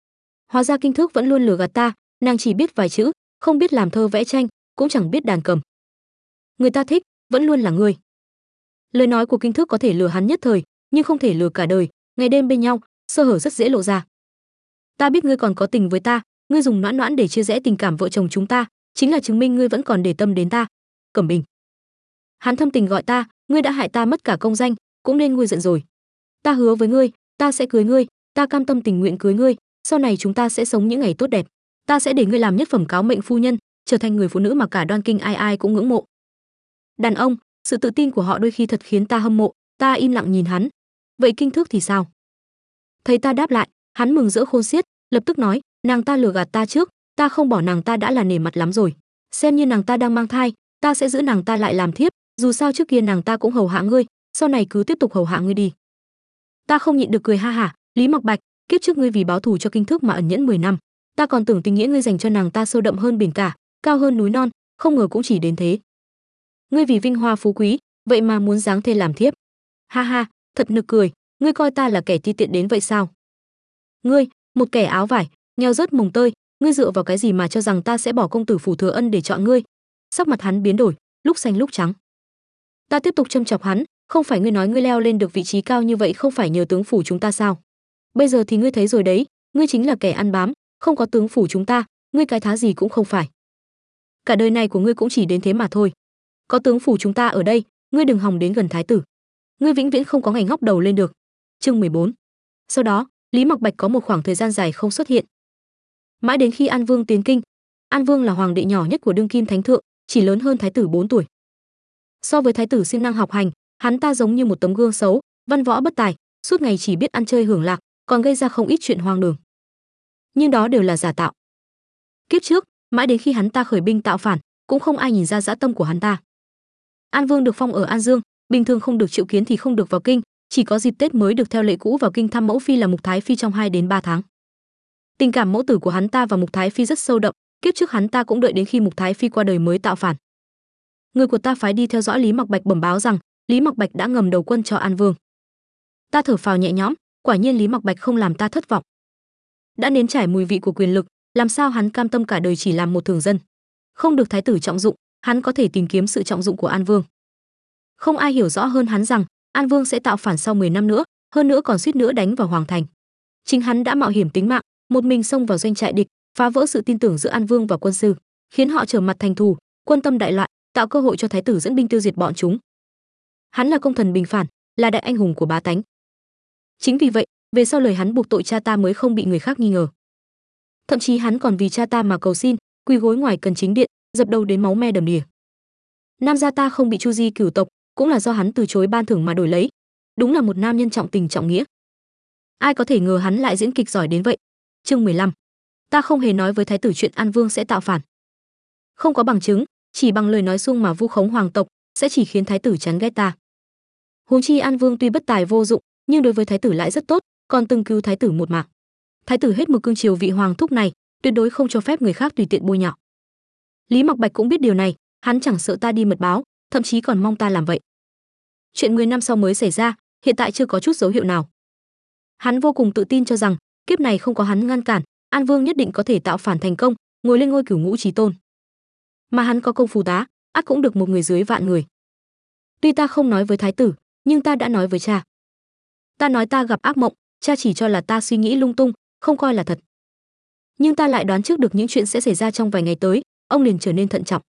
Hóa ra Kinh Thước vẫn luôn lừa gạt ta, nàng chỉ biết vài chữ, không biết làm thơ vẽ tranh, cũng chẳng biết đàn cầm. Người ta thích, vẫn luôn là ngươi. Lời nói của Kinh Thước có thể lừa hắn nhất thời, nhưng không thể lừa cả đời, ngày đêm bên nhau, sơ hở rất dễ lộ ra. Ta biết ngươi còn có tình với ta, ngươi dùng Noãn Noãn để chia rẽ tình cảm vợ chồng chúng ta, chính là chứng minh ngươi vẫn còn để tâm đến ta. Cẩm Bình. Hắn thâm tình gọi ta, ngươi đã hại ta mất cả công danh, cũng nên nguôi giận rồi. Ta hứa với ngươi, ta sẽ cưới ngươi, ta cam tâm tình nguyện cưới ngươi, sau này chúng ta sẽ sống những ngày tốt đẹp. Ta sẽ để ngươi làm nhất phẩm cáo mệnh phu nhân, trở thành người phụ nữ mà cả Đoan Kinh ai ai cũng ngưỡng mộ. Đàn ông, sự tự tin của họ đôi khi thật khiến ta hâm mộ. Ta im lặng nhìn hắn. Vậy Kinh Thước thì sao? Thấy ta đáp lại, hắn mừng rỡ khôn xiết, lập tức nói, nàng ta lừa gạt ta trước, ta không bỏ nàng ta đã là nể mặt lắm rồi. Xem như nàng ta đang mang thai, ta sẽ giữ nàng ta lại làm thiếp, dù sao trước kia nàng ta cũng hầu hạ ngươi, sau này cứ tiếp tục hầu hạ ngươi đi. Ta không nhịn được cười ha hả, Lý Mặc Bạch, kiếp trước ngươi vì báo thù cho Kinh Thước mà ẩn nhẫn 10 năm, ta còn tưởng tình nghĩa ngươi dành cho nàng ta sâu đậm hơn biển cả, cao hơn núi non, không ngờ cũng chỉ đến thế. Ngươi vì vinh hoa phú quý, vậy mà muốn giáng thê làm thiếp. Ha ha, thật nực cười, ngươi coi ta là kẻ ti tiện đến vậy sao? Ngươi, một kẻ áo vải, nghèo rớt mồng tơi, ngươi dựa vào cái gì mà cho rằng ta sẽ bỏ công tử phủ Thừa Ân để chọn ngươi? Sắc mặt hắn biến đổi, lúc xanh lúc trắng. Ta tiếp tục châm chọc hắn, không phải ngươi nói ngươi leo lên được vị trí cao như vậy không phải nhờ tướng phủ chúng ta sao? Bây giờ thì ngươi thấy rồi đấy, ngươi chính là kẻ ăn bám, không có tướng phủ chúng ta, ngươi cái thá gì cũng không phải. Cả đời này của ngươi cũng chỉ đến thế mà thôi. Có tướng phủ chúng ta ở đây, ngươi đừng hòng đến gần thái tử. Ngươi vĩnh viễn không có ngày ngóc đầu lên được. Chương 14. Sau đó, Lý Mặc Bạch có một khoảng thời gian dài không xuất hiện. Mãi đến khi An Vương tiến kinh. An Vương là hoàng đệ nhỏ nhất của đương kim thánh thượng, chỉ lớn hơn thái tử 4 tuổi. So với thái tử siêng năng học hành, hắn ta giống như một tấm gương xấu, văn võ bất tài, suốt ngày chỉ biết ăn chơi hưởng lạc, còn gây ra không ít chuyện hoang đường. Nhưng đó đều là giả tạo. Kiếp trước, mãi đến khi hắn ta khởi binh tạo phản, cũng không ai nhìn ra dã tâm của hắn ta. An Vương được phong ở An Dương, bình thường không được triệu kiến thì không được vào kinh, chỉ có dịp Tết mới được theo lệ cũ vào kinh thăm mẫu phi là Mục Thái phi trong 2 đến 3 tháng. Tình cảm mẫu tử của hắn ta và Mục Thái phi rất sâu đậm, kiếp trước hắn ta cũng đợi đến khi Mục Thái phi qua đời mới tạo phản. Người của ta phái đi theo dõi Lý Mặc Bạch bẩm báo rằng Lý Mặc Bạch đã ngầm đầu quân cho An Vương. Ta thở phào nhẹ nhõm, quả nhiên Lý Mặc Bạch không làm ta thất vọng. Đã nếm trải mùi vị của quyền lực, làm sao hắn cam tâm cả đời chỉ làm một thường dân? Không được thái tử trọng dụng, hắn có thể tìm kiếm sự trọng dụng của An Vương. Không ai hiểu rõ hơn hắn rằng An Vương sẽ tạo phản sau 10 năm nữa, hơn nữa còn suýt nữa đánh vào hoàng thành. Chính hắn đã mạo hiểm tính mạng, một mình xông vào doanh trại địch, phá vỡ sự tin tưởng giữa An Vương và quân sư, khiến họ trở mặt thành thù, quân tâm đại loạn, tạo cơ hội cho thái tử dẫn binh tiêu diệt bọn chúng. Hắn là công thần bình phản, là đại anh hùng của bá tánh. Chính vì vậy, về sau lời hắn buộc tội cha ta mới không bị người khác nghi ngờ. Thậm chí hắn còn vì cha ta mà cầu xin, quỳ gối ngoài cần chính điện, dập đầu đến máu me đầm đìa. Nam gia ta không bị chu di cửu tộc, cũng là do hắn từ chối ban thưởng mà đổi lấy. Đúng là một nam nhân trọng tình trọng nghĩa. Ai có thể ngờ hắn lại diễn kịch giỏi đến vậy. Chương 15. Ta không hề nói với thái tử chuyện An Vương sẽ tạo phản. Không có bằng chứng, chỉ bằng lời nói suông mà vu khống hoàng tộc sẽ chỉ khiến thái tử chán ghét ta. Huống chi An Vương tuy bất tài vô dụng, nhưng đối với thái tử lại rất tốt, còn từng cứu thái tử một mạng. Thái tử hết mực cưng chiều vị hoàng thúc này, tuyệt đối không cho phép người khác tùy tiện bôi nhọ. Lý Mặc Bạch cũng biết điều này, hắn chẳng sợ ta đi mật báo, thậm chí còn mong ta làm vậy. Chuyện 10 năm sau mới xảy ra, hiện tại chưa có chút dấu hiệu nào. Hắn vô cùng tự tin cho rằng kiếp này không có hắn ngăn cản, An Vương nhất định có thể tạo phản thành công, ngồi lên ngôi cửu ngũ chí tôn. Mà hắn có công phù tá, ắt cũng được một người dưới vạn người. Tuy ta không nói với thái tử, nhưng ta đã nói với cha. Ta nói ta gặp ác mộng, cha chỉ cho là ta suy nghĩ lung tung, không coi là thật. Nhưng ta lại đoán trước được những chuyện sẽ xảy ra trong vài ngày tới, ông liền trở nên thận trọng.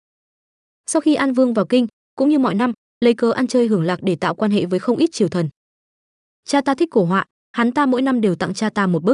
Sau khi An Vương vào kinh, cũng như mọi năm, lấy cớ ăn chơi hưởng lạc để tạo quan hệ với không ít triều thần. Cha ta thích cổ họa, hắn ta mỗi năm đều tặng cha ta một bức.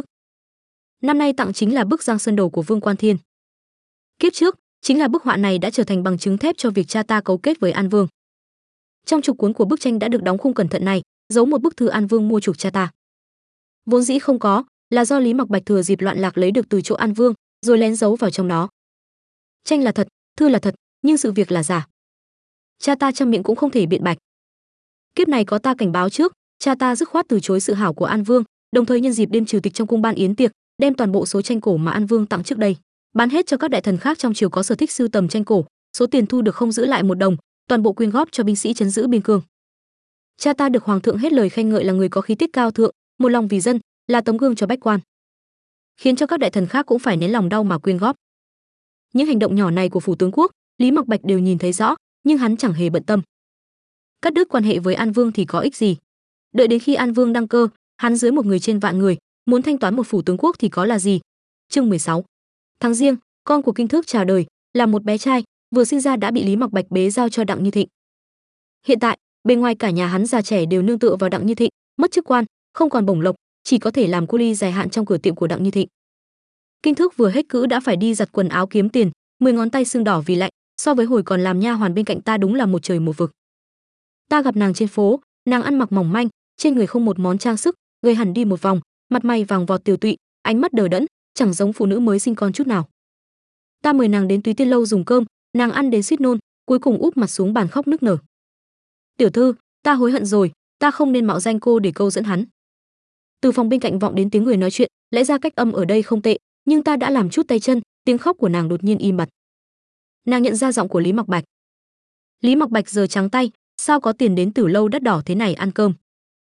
Năm nay tặng chính là bức Giang Sơn Đồ của Vương Quan Thiên. Kiếp trước, chính là bức họa này đã trở thành bằng chứng thép cho việc cha ta cấu kết với An Vương. Trong trục cuốn của bức tranh đã được đóng khung cẩn thận này, giấu một bức thư An Vương mua chuộc cha ta. Vốn dĩ không có, là do Lý Mặc Bạch thừa dịp loạn lạc lấy được từ chỗ An Vương, rồi lén giấu vào trong đó. Tranh là thật, thư là thật, nhưng sự việc là giả. Cha ta trăm miệng cũng không thể biện bạch. Kiếp này có ta cảnh báo trước, cha ta dứt khoát từ chối sự hảo của An Vương, đồng thời nhân dịp đêm trừ tịch trong cung ban yến tiệc, đem toàn bộ số tranh cổ mà An Vương tặng trước đây bán hết cho các đại thần khác trong triều có sở thích sưu tầm tranh cổ, số tiền thu được không giữ lại một đồng, toàn bộ quyên góp cho binh sĩ trấn giữ biên cương. Cha ta được hoàng thượng hết lời khen ngợi là người có khí tiết cao thượng, một lòng vì dân, là tấm gương cho bách quan, khiến cho các đại thần khác cũng phải nén lòng đau mà quyên góp. Những hành động nhỏ này của phủ tướng quốc, Lý Mặc Bạch đều nhìn thấy rõ, nhưng hắn chẳng hề bận tâm. Cắt đứt quan hệ với An Vương thì có ích gì? Đợi đến khi An Vương đăng cơ, hắn dưới một người trên vạn người, muốn thanh toán một phủ tướng quốc thì có là gì? Chương 16. Tháng Giêng, con của Kinh Thước chào đời, là một bé trai, vừa sinh ra đã bị Lý Mặc Bạch bế giao cho Đặng Như Thịnh. Hiện tại, bên ngoài cả nhà hắn già trẻ đều nương tựa vào Đặng Như Thịnh, mất chức quan, không còn bổng lộc, chỉ có thể làm cu ly dài hạn trong cửa tiệm của Đặng Như Thịnh. Kinh Thước vừa hết cữ đã phải đi giặt quần áo kiếm tiền, 10 ngón tay sưng đỏ vì lạnh, so với hồi còn làm nha hoàn bên cạnh ta đúng là một trời một vực. Ta gặp nàng trên phố, nàng ăn mặc mỏng manh, trên người không một món trang sức, gầy hẳn đi một vòng, mặt mày vàng vọt tiều tụy, ánh mắt đờ đẫn, chẳng giống phụ nữ mới sinh con chút nào. Ta mời nàng đến Túy Tiên lâu dùng cơm, nàng ăn đến suýt nôn, cuối cùng úp mặt xuống bàn khóc nức nở. Tiểu thư, ta hối hận rồi, ta không nên mạo danh cô để câu dẫn hắn. Từ phòng bên cạnh vọng đến tiếng người nói chuyện, lẽ ra cách âm ở đây không tệ, nhưng ta đã làm chút tay chân, tiếng khóc của nàng đột nhiên im bặt. Nàng nhận ra giọng của Lý Mặc Bạch. Lý Mặc Bạch giờ trắng tay, sao có tiền đến Tử lâu đắt đỏ thế này ăn cơm?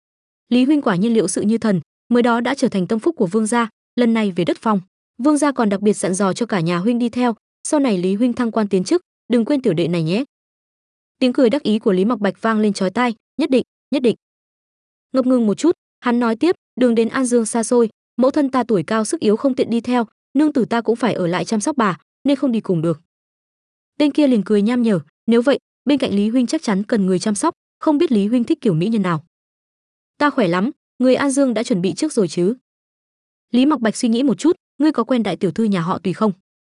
Lý huynh quả nhiên liệu sự như thần, mới đó đã trở thành tâm phúc của vương gia, lần này về đất phong, vương gia còn đặc biệt dặn dò cho cả nhà huynh đi theo, sau này Lý huynh thăng quan tiến chức, đừng quên tiểu đệ này nhé. Tiếng cười đắc ý của Lý Mặc Bạch vang lên chói tai, nhất định, nhất định. Ngập ngừng một chút, hắn nói tiếp, đường đến An Dương xa xôi, mẫu thân ta tuổi cao sức yếu không tiện đi theo, nương tử ta cũng phải ở lại chăm sóc bà, nên không đi cùng được. Tên kia liền cười nham nhở, nếu vậy, bên cạnh Lý huynh chắc chắn cần người chăm sóc, không biết Lý huynh thích kiểu mỹ nhân nào? Ta khỏe lắm, người An Dương đã chuẩn bị trước rồi chứ? Lý Mặc Bạch suy nghĩ một chút, ngươi có quen đại tiểu thư nhà họ Tùy không?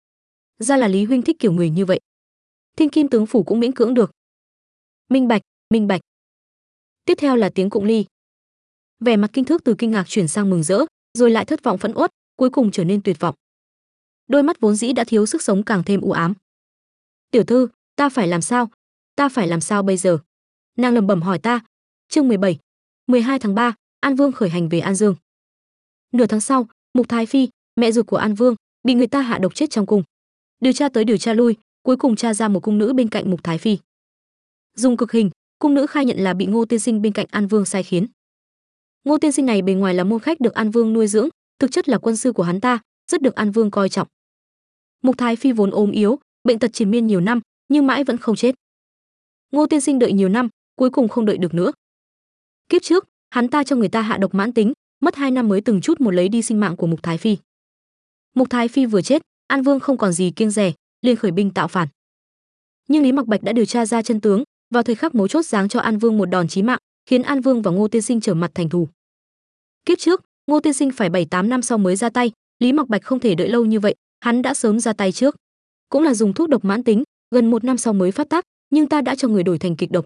Ra là Lý huynh thích kiểu người như vậy. Thiên Kim tướng phủ cũng miễn cưỡng được. Minh bạch, minh bạch. Tiếp theo là tiếng cụng ly. Vẻ mặt Kinh Thước từ kinh ngạc chuyển sang mừng rỡ, rồi lại thất vọng phẫn uất, cuối cùng trở nên tuyệt vọng. Đôi mắt vốn dĩ đã thiếu sức sống càng thêm u ám. Tiểu thư, ta phải làm sao? Ta phải làm sao bây giờ? Nàng lẩm bẩm hỏi ta. Chương 17. 12 tháng 3, An Vương khởi hành về An Dương. Nửa tháng sau, Mục Thái Phi, mẹ ruột của An Vương, bị người ta hạ độc chết trong cung. Điều tra tới điều tra lui, cuối cùng tra ra một cung nữ bên cạnh Mục Thái Phi. Dùng cực hình, cung nữ khai nhận là bị Ngô tiên sinh bên cạnh An Vương sai khiến. Ngô tiên sinh này bề ngoài là môn khách được An Vương nuôi dưỡng, thực chất là quân sư của hắn ta, rất được An Vương coi trọng. Mục Thái Phi vốn ốm yếu, bệnh tật triền miên nhiều năm, nhưng mãi vẫn không chết. Ngô tiên sinh đợi nhiều năm, cuối cùng không đợi được nữa. Kiếp trước, hắn ta cho người ta hạ độc mãn tính, mất 2 năm mới từng chút một lấy đi sinh mạng của Mục Thái Phi. Mục Thái Phi vừa chết, An Vương không còn gì kiêng dè, liền khởi binh tạo phản. Nhưng Lý Mặc Bạch đã điều tra ra chân tướng, vào thời khắc mấu chốt giáng cho An Vương một đòn chí mạng, khiến An Vương và Ngô tiên sinh trở mặt thành thù. Kiếp trước, Ngô tiên sinh phải 7-8 năm sau mới ra tay, Lý Mặc Bạch không thể đợi lâu như vậy, hắn đã sớm ra tay trước. cũng là dùng thuốc độc mãn tính, gần 1 năm sau mới phát tác, nhưng ta đã cho người đổi thành kịch độc.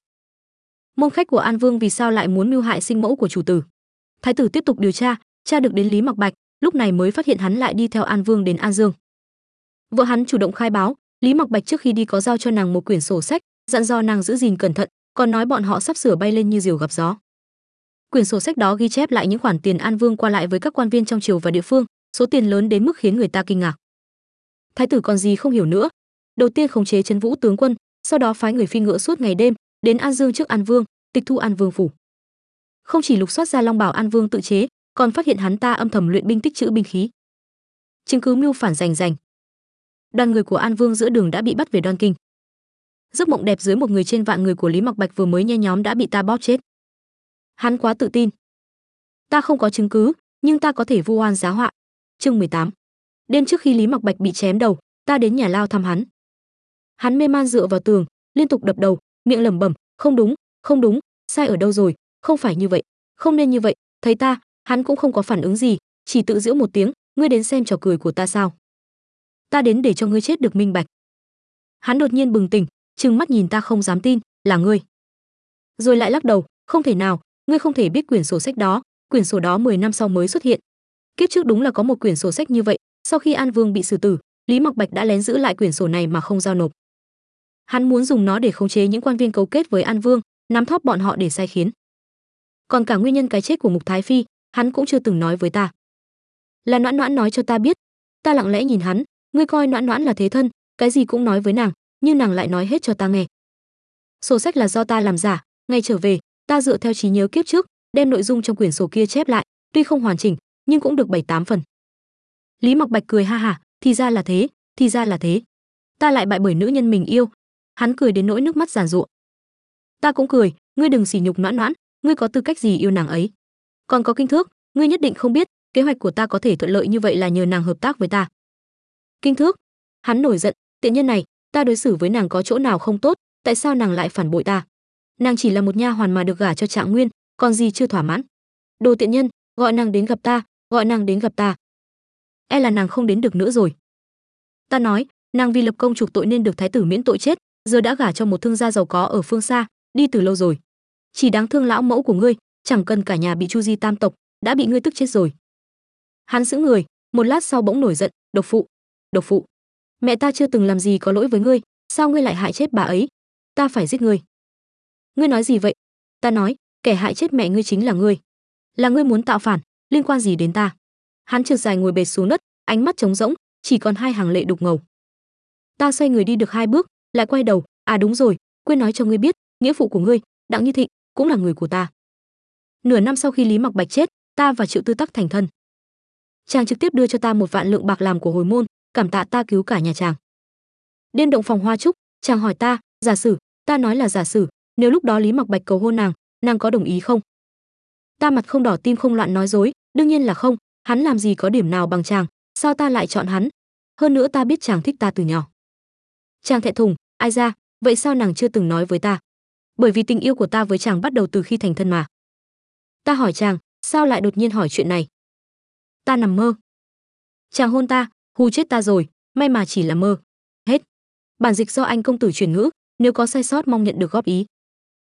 Môn khách của An Vương vì sao lại muốn mưu hại sinh mẫu của chủ tử? Thái tử tiếp tục điều tra, tra được đến Lý Mặc Bạch, lúc này mới phát hiện hắn lại đi theo An Vương đến An Dương. Vợ hắn chủ động khai báo, Lý Mặc Bạch trước khi đi có giao cho nàng một quyển sổ sách, dặn dò nàng giữ gìn cẩn thận, còn nói bọn họ sắp sửa bay lên như diều gặp gió. Quyển sổ sách đó ghi chép lại những khoản tiền An Vương qua lại với các quan viên trong triều và địa phương, số tiền lớn đến mức khiến người ta kinh ngạc. Thái tử còn gì không hiểu nữa, đầu tiên khống chế Trấn Vũ tướng quân, sau đó phái người phi ngựa suốt ngày đêm đến An Dương trước An Vương, tịch thu An Vương phủ. Không chỉ lục soát ra long bào An Vương tự chế, còn phát hiện hắn ta âm thầm luyện binh tích trữ binh khí. Chứng cứ mưu phản rành rành. Đoàn người của An Vương giữa đường đã bị bắt về Đoan Kinh. Giấc mộng đẹp dưới một người trên vạn người của Lý Mặc Bạch vừa mới nhe nhóm đã bị ta bóp chết. Hắn quá tự tin. Ta không có chứng cứ, nhưng ta có thể vu oan giá họa. Chương 18. Đêm trước khi Lý Mặc Bạch bị chém đầu, ta đến nhà lao thăm hắn. Hắn mê man dựa vào tường, liên tục đập đầu, miệng lẩm bẩm, không đúng, không đúng, sai ở đâu rồi, không phải như vậy, không nên như vậy. Thấy ta, hắn cũng không có phản ứng gì, chỉ tự giễu một tiếng, ngươi đến xem trò cười của ta sao? Ta đến để cho ngươi chết được minh bạch. Hắn đột nhiên bừng tỉnh, trừng mắt nhìn ta không dám tin, là ngươi. Rồi lại lắc đầu, không thể nào, ngươi không thể biết quyển sổ sách đó, quyển sổ đó 10 năm sau mới xuất hiện. Kiếp trước đúng là có một quyển sổ sách như vậy, sau khi An Vương bị xử tử, Lý Mặc Bạch đã lén giữ lại quyển sổ này mà không giao nộp. Hắn muốn dùng nó để khống chế những quan viên cấu kết với An Vương, nắm thóp bọn họ để sai khiến. Còn cả nguyên nhân cái chết của Mục Thái Phi, hắn cũng chưa từng nói với ta. Là Noãn Noãn nói cho ta biết. Ta lặng lẽ nhìn hắn, ngươi coi Noãn Noãn là thế thân, cái gì cũng nói với nàng, nhưng nàng lại nói hết cho ta nghe. Sổ sách là do ta làm giả, ngày trở về, ta dựa theo trí nhớ kiếp trước, đem nội dung trong quyển sổ kia chép lại, tuy không hoàn chỉnh, nhưng cũng được 7-8 phần. Lý Mặc Bạch cười ha hả, thì ra là thế, thì ra là thế. Ta lại bại bởi nữ nhân mình yêu. Hắn cười đến nỗi nước mắt giàn giụa. Ta cũng cười, ngươi đừng sỉ nhục Noãn Noãn, ngươi có tư cách gì yêu nàng ấy? Còn có Kinh Thước, ngươi nhất định không biết, kế hoạch của ta có thể thuận lợi như vậy là nhờ nàng hợp tác với ta. Kinh Thước, hắn nổi giận, tiện nhân này, ta đối xử với nàng có chỗ nào không tốt, tại sao nàng lại phản bội ta? Nàng chỉ là một nha hoàn mà được gả cho Trạng Nguyên, còn gì chưa thỏa mãn? Đồ tiện nhân, gọi nàng đến gặp ta, gọi nàng đến gặp ta. E là nàng không đến được nữa rồi. Ta nói, nàng vì lập công chuộc tội nên được thái tử miễn tội chết, giờ đã gả cho một thương gia giàu có ở phương xa, đi từ lâu rồi. Chỉ đáng thương lão mẫu của ngươi, chẳng cần cả nhà bị chu di tam tộc, đã bị ngươi tức chết rồi. Hắn sững người, một lát sau bỗng nổi giận, độc phụ, độc phụ. Mẹ ta chưa từng làm gì có lỗi với ngươi, sao ngươi lại hại chết bà ấy? Ta phải giết ngươi. Ngươi nói gì vậy? Ta nói, kẻ hại chết mẹ ngươi chính là ngươi. Là ngươi muốn tạo phản, liên quan gì đến ta? Hắn trượt dài ngồi bệt xuống đất, ánh mắt trống rỗng, chỉ còn hai hàng lệ đục ngầu. Ta xoay người đi được 2 bước, lại quay đầu, à đúng rồi, quên nói cho ngươi biết, nghĩa phụ của ngươi, Đặng Như Thịnh, cũng là người của ta. Nửa năm sau khi Lý Mặc Bạch chết, ta và Triệu Tư Tắc thành thân. Chàng trực tiếp đưa cho ta 1 vạn lượng bạc làm của hồi môn, cảm tạ ta cứu cả nhà chàng. Đêm động phòng hoa trúc, chàng hỏi ta, giả sử, ta nói là giả sử, nếu lúc đó Lý Mặc Bạch cầu hôn nàng có đồng ý không? Ta mặt không đỏ tim không loạn nói dối, đương nhiên là không, hắn làm gì có điểm nào bằng chàng, sao ta lại chọn hắn? Hơn nữa ta biết chàng thích ta từ nhỏ. Chàng thẹn thùng, ai ra, vậy sao nàng chưa từng nói với ta? Bởi vì tình yêu của ta với chàng bắt đầu từ khi thành thân mà. Ta hỏi chàng, sao lại đột nhiên hỏi chuyện này? Ta nằm mơ. Chàng hôn ta, hù chết ta rồi, may mà chỉ là mơ. Hết. Bản dịch do anh công tử chuyển ngữ, nếu có sai sót mong nhận được góp ý.